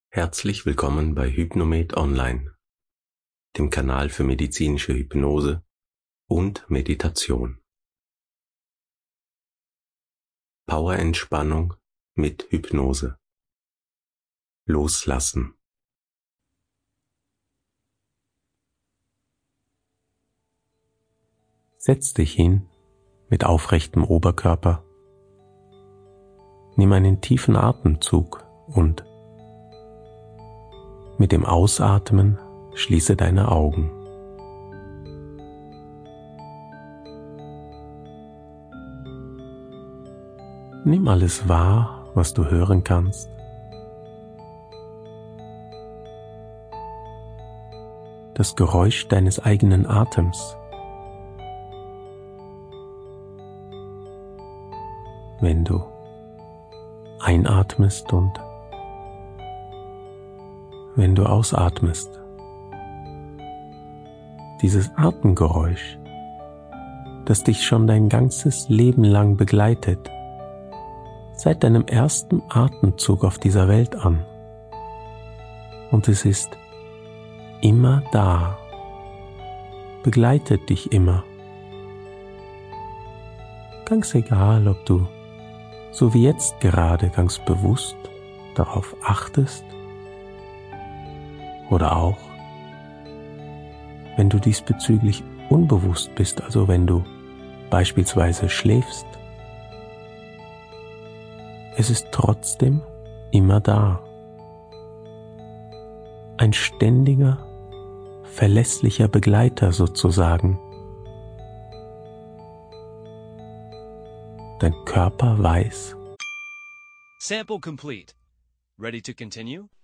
Herzlich willkommen bei Hypnomed Online, dem Kanal für medizinische Hypnose und Meditation. Powerentspannung mit Hypnose. Loslassen. Setz dich hin mit aufrechtem Oberkörper. Nimm einen tiefen Atemzug und mit dem Ausatmen schließe deine Augen. Nimm alles wahr, was du hören kannst. Das Geräusch deines eigenen Atems. Wenn du einatmest und wenn du ausatmest. Dieses Atemgeräusch, das dich schon dein ganzes Leben lang begleitet, seit deinem ersten Atemzug auf dieser Welt an. Und es ist immer da, begleitet dich immer. Ganz egal, ob du, so wie jetzt gerade, ganz bewusst darauf achtest oder auch, wenn du diesbezüglich unbewusst bist, also wenn du beispielsweise schläfst. Es ist trotzdem immer da. Ein ständiger, verlässlicher Begleiter sozusagen. Dein Körper weiß. Sample complete. Ready to continue?